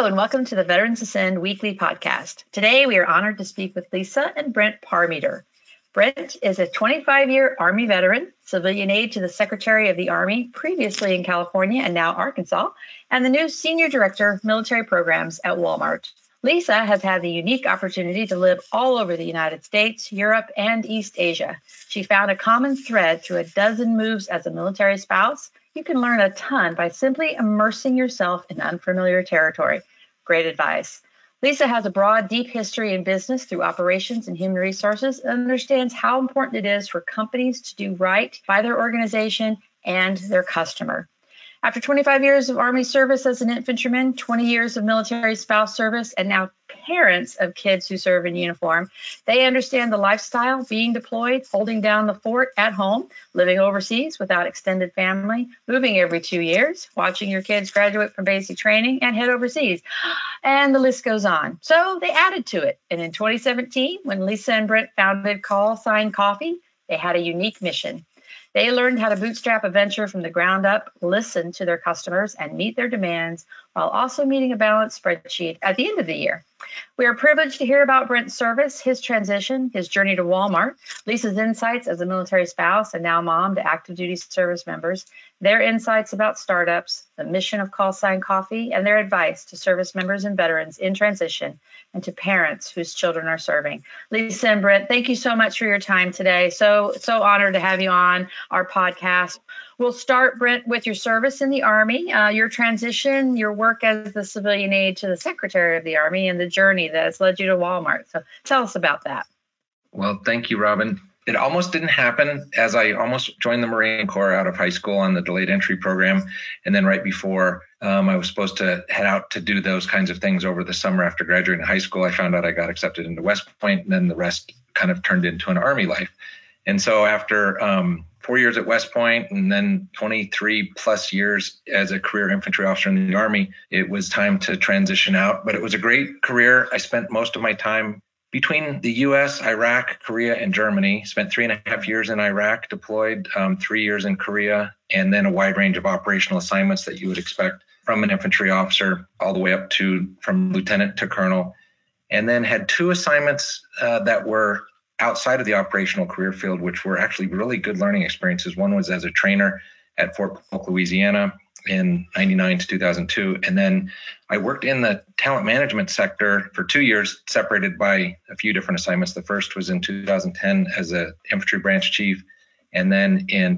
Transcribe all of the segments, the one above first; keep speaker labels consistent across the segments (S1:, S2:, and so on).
S1: Hello, and welcome to the Veterans Ascend Weekly Podcast. Today, we are honored to speak with Lisa and Brent Parmeter. Brent is a 25-year Army veteran, civilian aide to the Secretary of the Army, previously in California and now Arkansas, and the new Senior Director of Military Programs at Walmart. Lisa has had the unique opportunity to live all over the United States, Europe, and East Asia. She found a common thread through a dozen moves as a military spouse. You can learn a ton by simply immersing yourself in unfamiliar territory. Great advice. Lisa has a broad, deep history in business through operations and human resources and understands how important it is for companies to do right by their organization and their customer. After 25 years of Army service as an infantryman, 20 years of military spouse service, and now parents of kids who serve in uniform, they understand the lifestyle, being deployed, holding down the fort at home, living overseas without extended family, moving every 2 years, watching your kids graduate from basic training and head overseas. And the list goes on. So they added to it. And in 2017, when Lisa and Brent founded Call Sign Coffee, they had a unique mission. They learned how to bootstrap a venture from the ground up, listen to their customers, and meet their demands while also meeting a balanced spreadsheet at the end of the year. We are privileged to hear about Brent's service, his transition, his journey to Walmart, Lisa's insights as a military spouse and now mom to active duty service members, their insights about startups, the mission of Call Sign Coffee, and their advice to service members and veterans in transition and to parents whose children are serving. Lisa and Brent, thank you so much for your time today. So honored to have you on our podcast. We'll start, Brent, with your service in the Army, your transition, your work as the civilian aide to the Secretary of the Army, and the journey that has led you to Walmart. So tell us about that.
S2: Well, thank you, Robin. It almost didn't happen, as I almost joined the Marine Corps out of high school on the delayed entry program. And then right before I was supposed to head out to do those kinds of things over the summer after graduating high school, I found out I got accepted into West Point, and then the rest kind of turned into an Army life. And so after 4 years at West Point and then 23 plus years as a career infantry officer in the Army, it was time to transition out. But it was a great career. I spent most of my time between the U.S., Iraq, Korea, and Germany. Spent 3.5 years in Iraq, deployed 3 years in Korea, and then a wide range of operational assignments that you would expect from an infantry officer, all the way up to from lieutenant to colonel. And then had 2 assignments that were outside of the operational career field, which were actually really good learning experiences. One was as a trainer at Fort Polk, Louisiana in 99 to 2002. And then I worked in the talent management sector for 2 years, separated by a few different assignments. The first was in 2010 as an infantry branch chief, and then in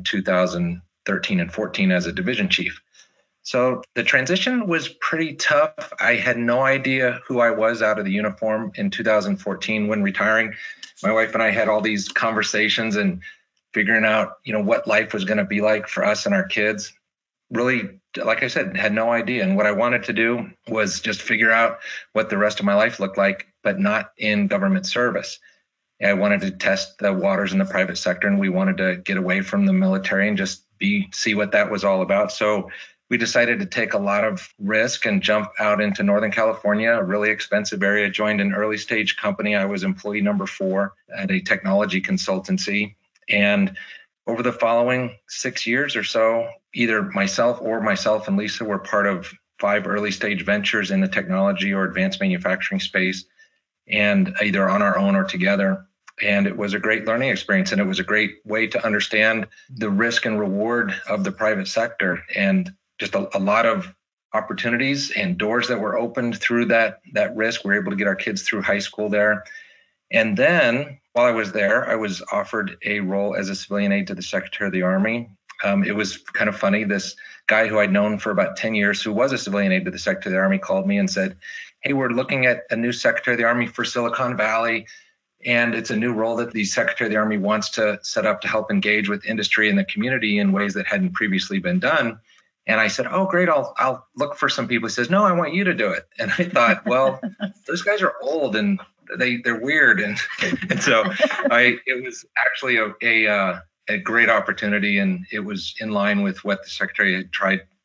S2: 2013 and 14 as a division chief. So the transition was pretty tough. I had no idea who I was out of the uniform in 2014 when retiring. My wife and I had all these conversations and figuring out, what life was going to be like for us and our kids. Really, like I said, had no idea. And what I wanted to do was just figure out what the rest of my life looked like, but not in government service. I wanted to test the waters in the private sector, and we wanted to get away from the military and just see what that was all about. So we decided to take a lot of risk and jump out into Northern California, a really expensive area, joined an early stage company. I was employee number 4 at a technology consultancy. And over the following 6 years or so, either myself and Lisa were part of 5 early stage ventures in the technology or advanced manufacturing space, and either on our own or together. And it was a great learning experience, and it was a great way to understand the risk and reward of the private sector, and just a lot of opportunities and doors that were opened through that risk. We were able to get our kids through high school there. And then while I was there, I was offered a role as a civilian aide to the Secretary of the Army. It was kind of funny. This guy who I'd known for about 10 years, who was a civilian aide to the Secretary of the Army, called me and said, "Hey, we're looking at a new Secretary of the Army for Silicon Valley. And it's a new role that the Secretary of the Army wants to set up to help engage with industry and the community in ways that hadn't previously been done." And I said, "Oh, great, I'll look for some people." He says, "No, I want you to do it." And I thought, well, those guys are old and they're weird. And so it was actually a great opportunity, and it was in line with what the Secretary had tried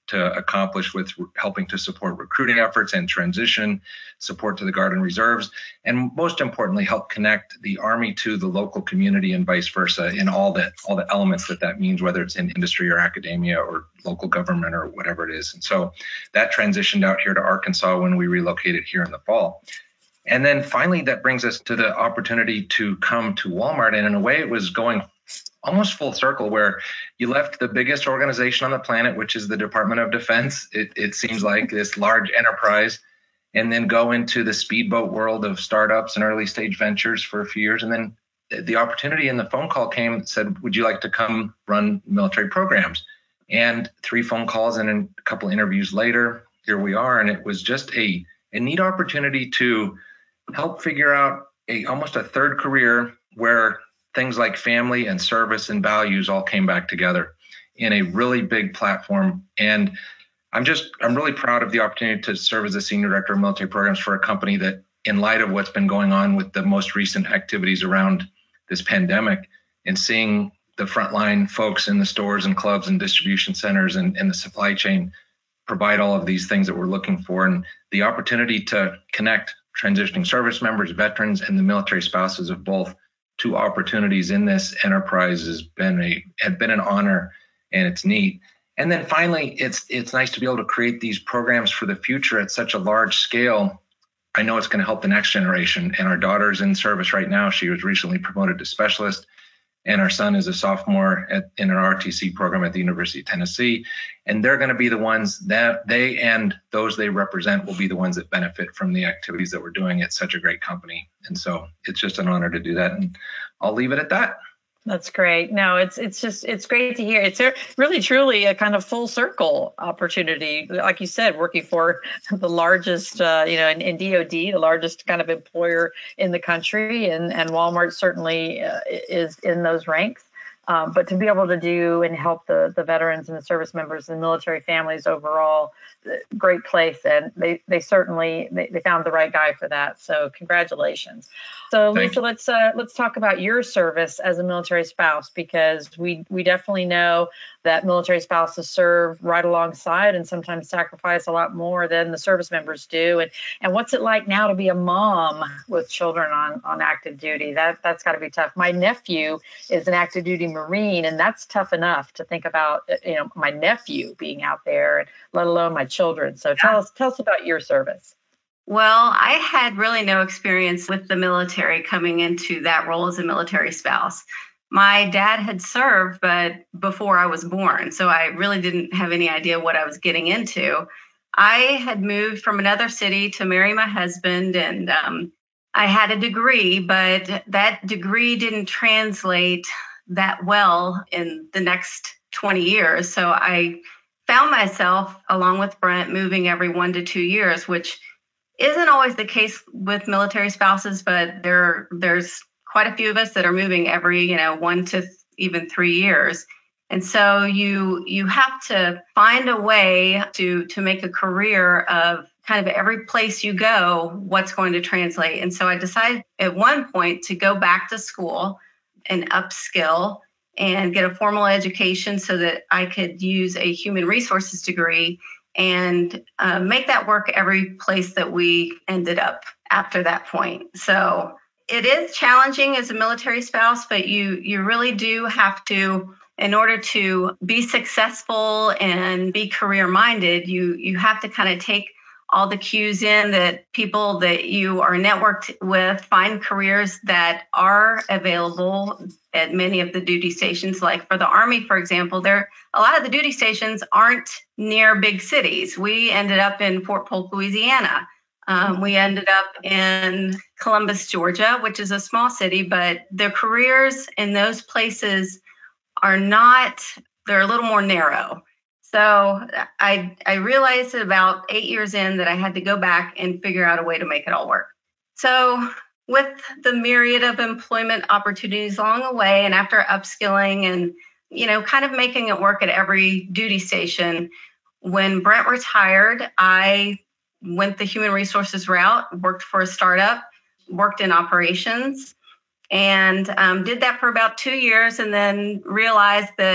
S2: to accomplish with helping to support recruiting efforts and transition, support to the Guard and Reserves, and most importantly, help connect the Army to the local community and vice versa in all the elements that means, whether it's in industry or academia or local government or whatever it is. And so that transitioned out here to Arkansas when we relocated here in the fall. And then finally, that brings us to the opportunity to come to Walmart. And in a way, it was going almost full circle, where you left the biggest organization on the planet, which is the Department of Defense. It seems like this large enterprise, and then go into the speedboat world of startups and early stage ventures for a few years. And then the opportunity and the phone call came and said, would you like to come run military programs? And 3 phone calls and a couple interviews later, here we are. And it was just a neat opportunity to help figure out almost a third career where things like family and service and values all came back together in a really big platform. And I'm really proud of the opportunity to serve as a senior director of military programs for a company that, in light of what's been going on with the most recent activities around this pandemic, and seeing the frontline folks in the stores and clubs and distribution centers and the supply chain provide all of these things that we're looking for, and the opportunity to connect transitioning service members, veterans, and the military spouses of both to opportunities in this enterprise had been an honor, and it's neat. And then finally, it's nice to be able to create these programs for the future at such a large scale. I know it's going to help the next generation. And our daughter's in service right now. She was recently promoted to specialist, and our son is a sophomore in an RTC program at the University of Tennessee. And they're going to be the ones that they and those they represent will be the ones that benefit from the activities that we're doing at such a great company. And so it's just an honor to do that. And I'll leave it at that.
S1: That's great. No, it's great to hear. It's really, truly a kind of full circle opportunity. Like you said, working for the largest, in DOD, the largest kind of employer in the country, and Walmart certainly is in those ranks. But to be able to do and help the veterans and the service members and military families overall, great place. And they certainly found the right guy for that. So congratulations. So Lisa, let's talk about your service as a military spouse, because we definitely know that military spouses serve right alongside and sometimes sacrifice a lot more than the service members do. And what's it like now to be a mom with children on active duty? That's got to be tough. My nephew is an active duty Marine, and that's tough enough to think about, my nephew being out there, let alone my children. So tell us about your service.
S3: Well, I had really no experience with the military coming into that role as a military spouse. My dad had served, but before I was born, so I really didn't have any idea what I was getting into. I had moved from another city to marry my husband, and I had a degree, but that degree didn't translate that well in the next 20 years. So I found myself, along with Brent, moving every 1 to 2 years, which isn't always the case with military spouses, but there's quite a few of us that are moving every 1 to even 3 years. And so you have to find a way to make a career of kind of every place you go, what's going to translate. And so I decided at one point to go back to school and upskill and get a formal education so that I could use a human resources degree and make that work every place that we ended up after that point. So it is challenging as a military spouse, but you really do have to, in order to be successful and be career-minded, you have to kind of take all the cues in that people that you are networked with, find careers that are available at many of the duty stations. Like for the Army, for example, a lot of the duty stations aren't near big cities. We ended up in Fort Polk, Louisiana. We ended up in Columbus, Georgia, which is a small city, but the careers in those places they're a little more narrow. So I realized about 8 years in that I had to go back and figure out a way to make it all work. So with the myriad of employment opportunities along the way, and after upskilling and, kind of making it work at every duty station, when Brent retired, I went the human resources route, worked for a startup, worked in operations, and did that for about 2 years, and then realized that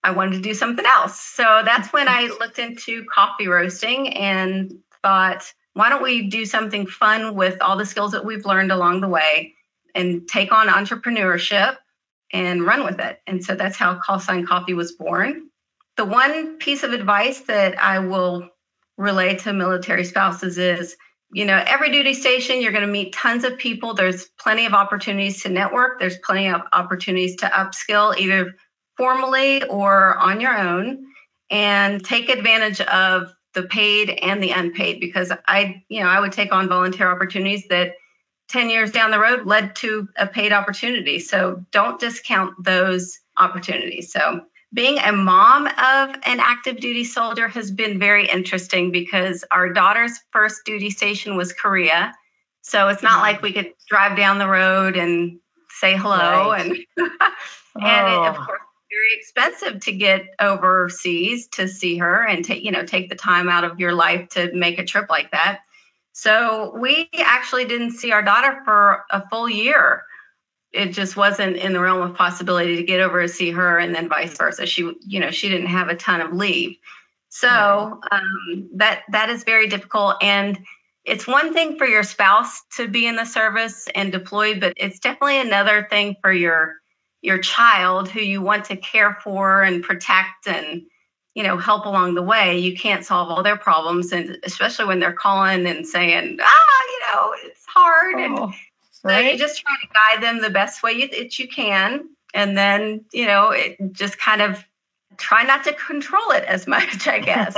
S3: I wanted to do something else. So that's when I looked into coffee roasting and thought, why don't we do something fun with all the skills that we've learned along the way and take on entrepreneurship and run with it. And so that's how Call Sign Coffee was born. The one piece of advice that I will relay to military spouses is, every duty station, you're going to meet tons of people. There's plenty of opportunities to network. There's plenty of opportunities to upskill, either formally or on your own, and take advantage of the paid and the unpaid, because I would take on volunteer opportunities that 10 years down the road led to a paid opportunity. So don't discount those opportunities. So being a mom of an active duty soldier has been very interesting, because our daughter's first duty station was Korea. So it's not like we could drive down the road and say hello.
S1: Right.
S3: And of course, very expensive to get overseas to see her and take the time out of your life to make a trip like that. So we actually didn't see our daughter for a full year. It just wasn't in the realm of possibility to get over to see her, and then vice versa. She didn't have a ton of leave. So that is very difficult. And it's one thing for your spouse to be in the service and deployed, but it's definitely another thing for your child, who you want to care for and protect and, help along the way. You can't solve all their problems. And especially when they're calling and saying, it's hard. And so you just try to guide them the best way that you can. And then, it just kind of try not to control it as much, I guess.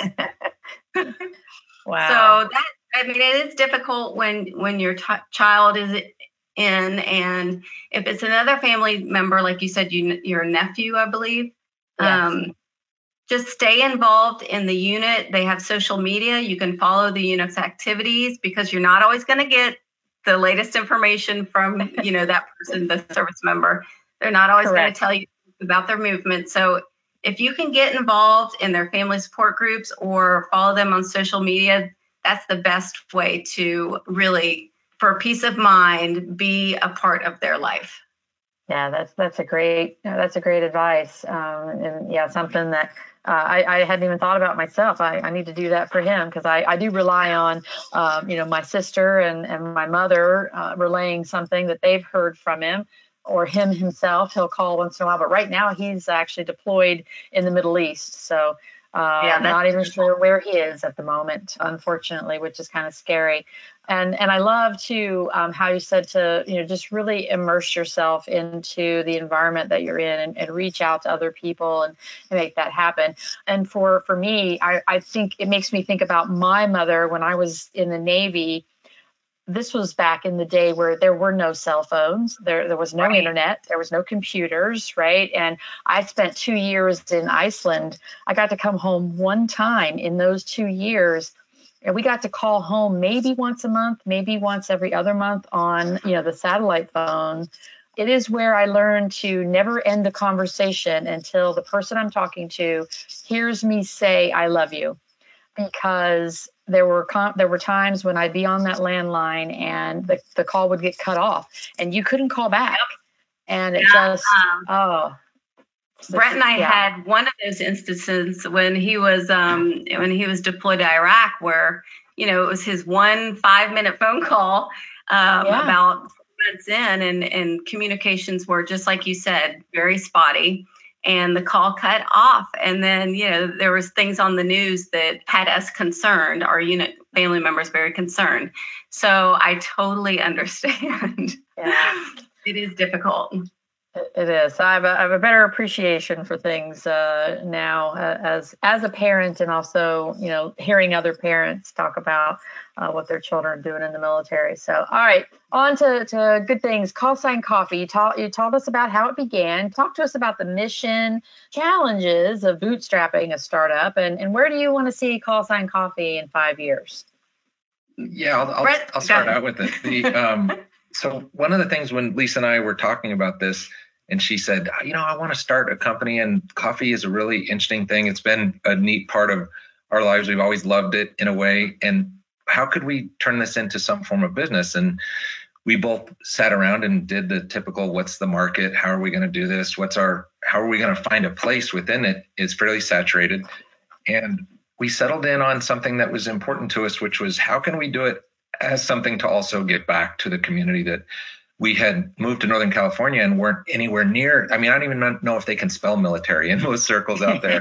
S1: Wow.
S3: So it is difficult when your child is in, and if it's another family member, like you said, your nephew, I believe,
S1: Yes.
S3: just stay involved in the unit. They have social media. You can follow the unit's activities, because you're not always going to get the latest information from, that person, the service member. They're not always going to tell you about their movement. So if you can get involved in their family support groups or follow them on social media, that's the best way to really, for peace of mind, be a part of their life.
S1: Yeah, that's a great advice, and yeah, something that I hadn't even thought about myself. I need to do that for him, because I do rely on my sister and my mother relaying something that they've heard from him, or him himself. He'll call once in a while, but right now he's actually deployed in the Middle East, so I'm not even sure where he is at the moment, unfortunately, which is kind of scary. And I love too how you said to just really immerse yourself into the environment that you're in, and reach out to other people and make that happen. And for me, I think it makes me think about my mother when I was in the Navy. This was back in the day where there were no cell phones, there was no internet, there was no computers, right? And I spent 2 years in Iceland. I got to come home one time in those 2 years, and we got to call home maybe once a month, maybe once every other month on the satellite phone. It is where I learned to never end a conversation until the person I'm talking to hears me say, "I love you." Because there were times when I'd be on that landline and the call would get cut off and you couldn't call back. And it just,
S3: Brent and I had one of those instances when he was deployed to Iraq, where, it was his 1 5-minute phone call about 4 months in, and communications were, just like you said, very spotty. And the call cut off. And then, there was things on the news that had us concerned, our unit family members very concerned. So I totally understand.
S1: Yeah.
S3: It is difficult.
S1: It is. I have a better appreciation for things now as a parent, and also, hearing other parents talk about what their children are doing in the military. So, all right, on to good things. Call Sign Coffee. You told us about how it began. Talk to us about the mission, challenges of bootstrapping a startup, and where do you want to see Call Sign Coffee in 5 years?
S2: Yeah, I'll start out with it. So one of the things when Lisa and I were talking about this, and she said, I want to start a company, and coffee is a really interesting thing. It's been a neat part of our lives. We've always loved it in a way. And how could we turn this into some form of business? And we both sat around and did the typical, what's the market? How are we going to do this? How are we going to find a place within it? It's fairly saturated. And we settled in on something that was important to us, which was how can we do it as something to also give back to the community that we had moved to Northern California and weren't anywhere near. I mean, I don't even know if they can spell military in most circles out there.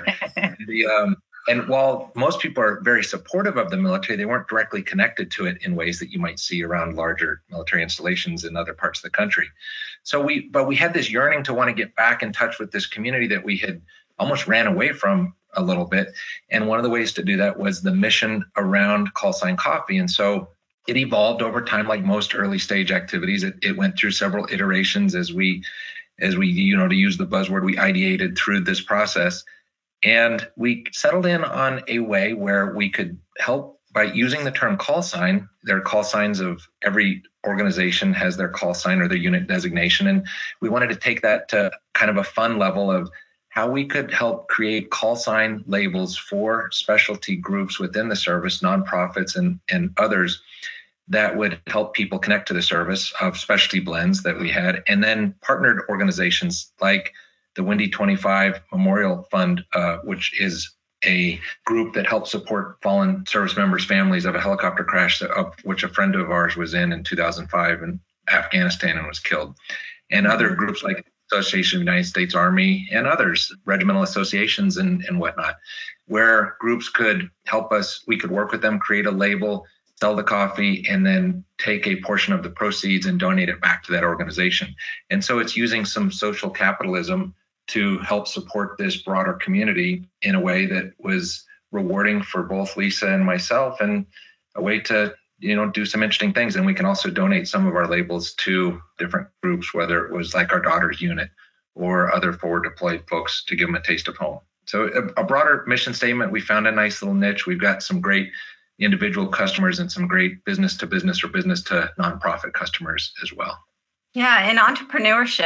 S2: And while most people are very supportive of the military, they weren't directly connected to it in ways that you might see around larger military installations in other parts of the country. But we had this yearning to want to get back in touch with this community that we had almost ran away from a little bit. And one of the ways to do that was the mission around Call Sign Coffee. And so it evolved over time, like most early stage activities. It went through several iterations as we, to use the buzzword, we ideated through this process. And we settled in on a way where we could help by using the term call sign. There are call signs of every organization has their call sign or their unit designation. And we wanted to take that to kind of a fun level of how we could help create call sign labels for specialty groups within the service, nonprofits and others that would help people connect to the service of specialty blends that we had, and then partnered organizations like the Windy 25 Memorial Fund, which is a group that helps support fallen service members' families of a helicopter crash of which a friend of ours was in 2005 in Afghanistan and was killed. And other groups like Association of the United States Army and others, regimental associations and whatnot, where groups could help us. We could work with them, create a label, sell the coffee, and then take a portion of the proceeds and donate it back to that organization. And so it's using some social capitalism to help support this broader community in a way that was rewarding for both Lisa and myself, and a way to do some interesting things. And we can also donate some of our labels to different groups, whether it was like our daughter's unit or other forward deployed folks, to give them a taste of home. So a broader mission statement. We found a nice little niche. We've got some great individual customers and some great business to business or business to nonprofit customers as well.
S3: Yeah, in entrepreneurship,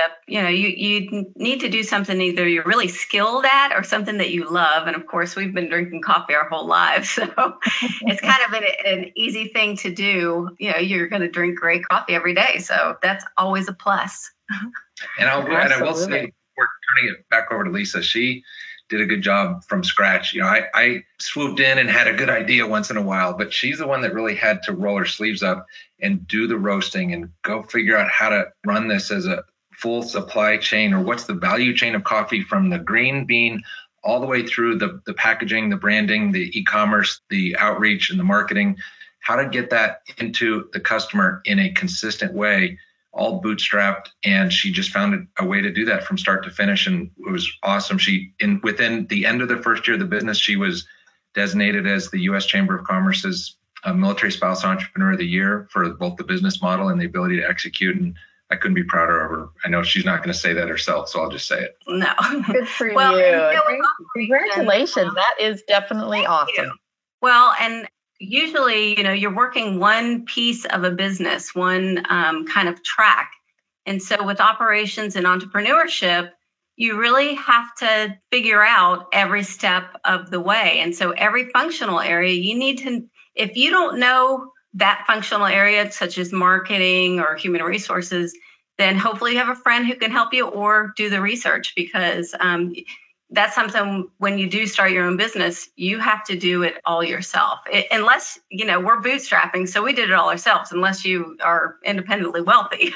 S3: you need to do something either you're really skilled at or something that you love. And of course, we've been drinking coffee our whole lives, so it's kind of an easy thing to do. You're going to drink great coffee every day, so that's always a plus.
S2: And I will say, before turning it back over to Lisa, she did a good job from scratch. I swooped in and had a good idea once in a while, but she's the one that really had to roll her sleeves up and do the roasting and go figure out how to run this as a full supply chain, or what's the value chain of coffee from the green bean all the way through the packaging, the branding, the e-commerce, the outreach and the marketing, how to get that into the customer in a consistent way, all bootstrapped. And she just found a way to do that from start to finish. And it was awesome. Within the end of the first year of the business, she was designated as the U.S. Chamber of Commerce's Military Spouse Entrepreneur of the Year for both the business model and the ability to execute. And I couldn't be prouder of her. I know she's not going to say that herself, so I'll just say it.
S3: No.
S1: Good for you. Congratulations. That is definitely awesome.
S3: Well, and usually, you're working one piece of a business, one kind of track. And so with operations and entrepreneurship, you really have to figure out every step of the way. And so every functional area, you need to, if you don't know that functional area, such as marketing or human resources, then hopefully you have a friend who can help you, or do the research, because that's something when you do start your own business, you have to do it all yourself. Unless, we're bootstrapping, so we did it all ourselves, unless you are independently wealthy.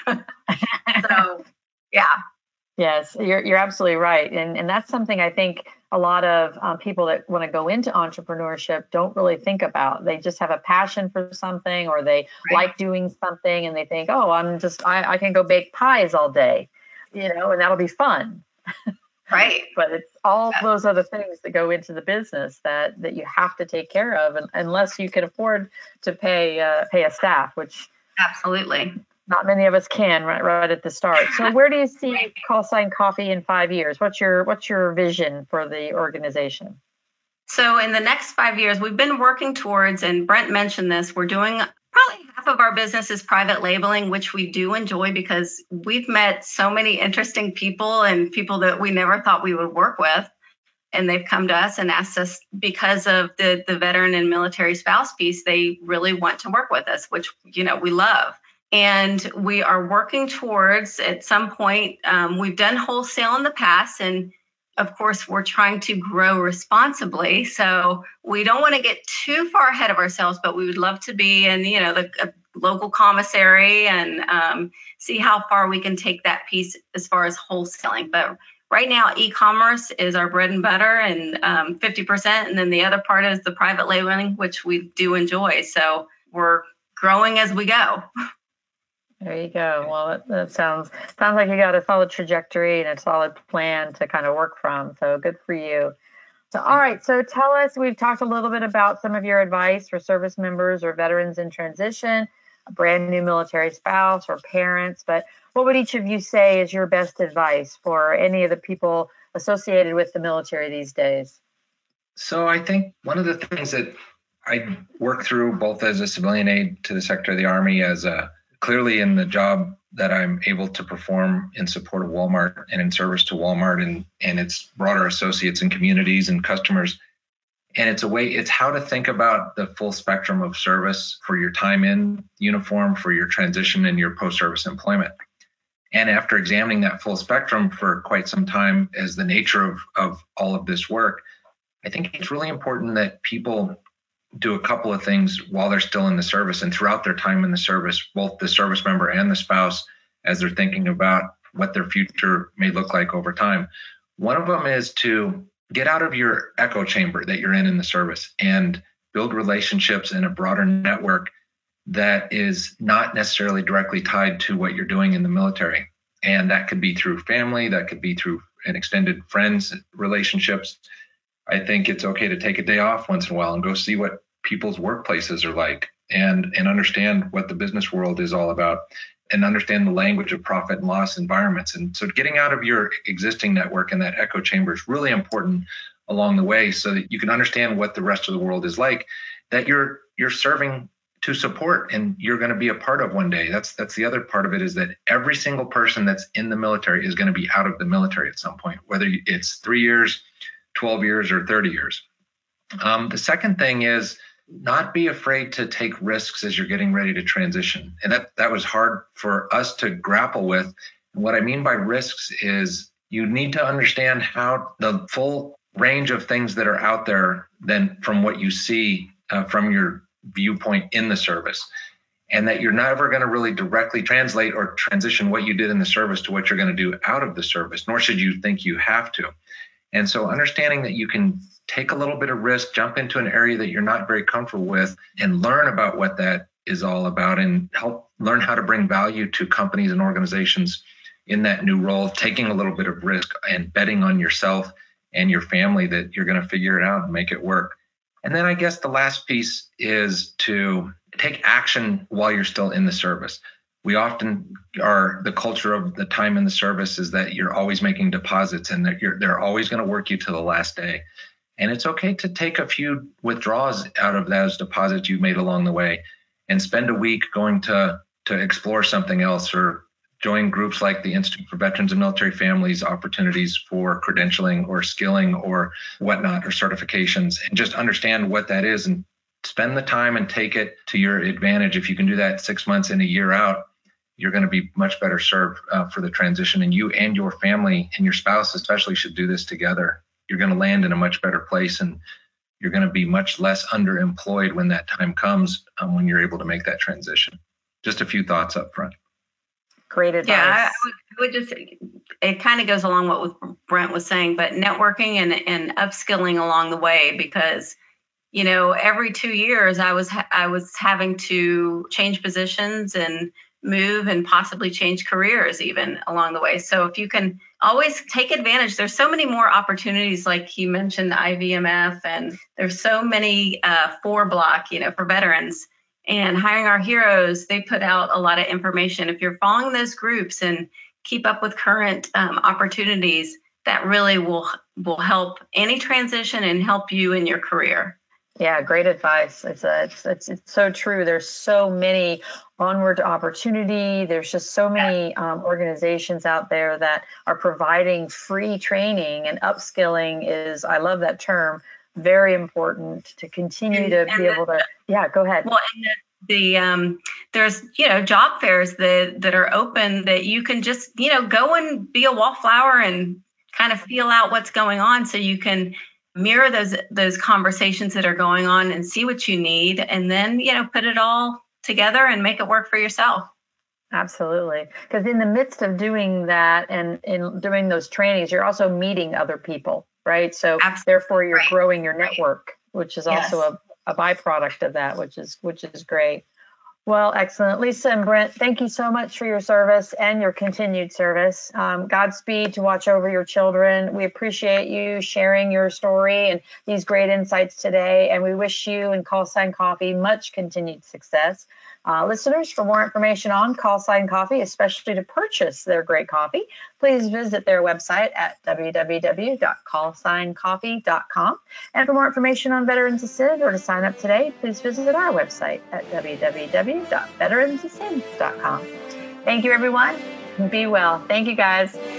S3: So, yeah.
S1: Yes, you're absolutely right. And that's something I think a lot of people that want to go into entrepreneurship don't really think about. They just have a passion for something, or they like doing something, and they think, oh, I can go bake pies all day, and that'll be fun.
S3: Right.
S1: But it's all those other things that go into the business that you have to take care of, and unless you can afford to pay a staff, which
S3: absolutely
S1: not many of us can right at the start. So where do you see Call Sign Coffee in 5 years? What's your vision for the organization?
S3: So in the next 5 years, we've been working towards, and Brent mentioned this, we're doing probably half of our business is private labeling, which we do enjoy because we've met so many interesting people and people that we never thought we would work with. And they've come to us and asked us, because of the veteran and military spouse piece, they really want to work with us, which, we love. And we are working towards, at some point, we've done wholesale in the past, and of course, we're trying to grow responsibly. So we don't want to get too far ahead of ourselves, but we would love to be in, the local commissary and see how far we can take that piece as far as wholesaling. But right now, e-commerce is our bread and butter, and 50%, and then the other part is the private labeling, which we do enjoy. So we're growing as we go.
S1: There you go. Well, that sounds like you got a solid trajectory and a solid plan to kind of work from. So good for you. So, all right. So tell us, we've talked a little bit about some of your advice for service members or veterans in transition, a brand new military spouse or parents, but what would each of you say is your best advice for any of the people associated with the military these days?
S2: So I think one of the things that I work through both as a civilian aide to the Secretary of the Army, as clearly in the job that I'm able to perform in support of Walmart and in service to Walmart and its broader associates and communities and customers. And it's how to think about the full spectrum of service for your time in uniform, for your transition and your post-service employment. And after examining that full spectrum for quite some time as the nature of all of this work, I think it's really important that people do a couple of things while they're still in the service and throughout their time in the service, both the service member and the spouse, as they're thinking about what their future may look like over time. One of them is to get out of your echo chamber that you're in the service and build relationships in a broader network that is not necessarily directly tied to what you're doing in the military. And that could be through family, that could be through an extended friends relationships. I think it's okay to take a day off once in a while and go see what people's workplaces are like and understand what the business world is all about and understand the language of profit and loss environments. And so getting out of your existing network and that echo chamber is really important along the way so that you can understand what the rest of the world is like, that you're serving to support and you're going to be a part of one day. That's the other part of it, is that every single person that's in the military is going to be out of the military at some point, whether it's 3 years, 12 years, or 30 years. The second thing is not be afraid to take risks as you're getting ready to transition. And that was hard for us to grapple with. And what I mean by risks is you need to understand how the full range of things that are out there than from what you see from your viewpoint in the service, and that you're never going to really directly translate or transition what you did in the service to what you're going to do out of the service, nor should you think you have to. And so understanding that you can take a little bit of risk, jump into an area that you're not very comfortable with, and learn about what that is all about and help learn how to bring value to companies and organizations in that new role, taking a little bit of risk and betting on yourself and your family that you're going to figure it out and make it work. And then I guess the last piece is to take action while you're still in the service. We often the culture of the time in the service is that you're always making deposits and that they're always going to work you to the last day. And it's okay to take a few withdrawals out of those deposits you've made along the way and spend a week going to explore something else or join groups like the Institute for Veterans and Military Families, opportunities for credentialing or skilling or whatnot, or certifications, and just understand what that is and spend the time and take it to your advantage. If you can do that 6 months and a year out, you're going to be much better served for the transition. And you and your family and your spouse especially should do this together. You're going to land in a much better place and you're going to be much less underemployed when that time comes, when you're able to make that transition. Just a few thoughts up front.
S1: Great advice.
S3: Yeah, I would just say, it kind of goes along what Brent was saying, but networking and upskilling along the way, because, every 2 years I was having to change positions and move and possibly change careers even along the way. So if you can always take advantage, there's so many more opportunities, like you mentioned, the IVMF, and there's so many 4-block, for veterans. And Hiring Our Heroes, they put out a lot of information. If you're following those groups and keep up with current opportunities, that really will help any transition and help you in your career.
S1: Yeah, great advice. It's so true. There's so many onward opportunity. There's just so many organizations out there that are providing free training, and upskilling is, I love that term, very important to continue to be able to. Yeah, go ahead.
S3: Well, There's job fairs that are open that you can just go and be a wallflower and kind of feel out what's going on, so you can mirror those conversations that are going on and see what you need, and then put it all together and make it work for yourself.
S1: Absolutely. Because in the midst of doing that and in doing those trainings, you're also meeting other people, right? So therefore you're growing your network, which is also a byproduct of that, which is great. Well, excellent. Lisa and Brent, thank you so much for your service and your continued service. Godspeed to watch over your children. We appreciate you sharing your story and these great insights today. And we wish you and Call Sign Coffee much continued success. Listeners, for more information on Call Sign Coffee, especially to purchase their great coffee, please visit their website at www.callsigncoffee.com. And for more information on Veterans Ascend or to sign up today, please visit our website at www.veteransascend.com. Thank you, everyone. Be well. Thank you, guys.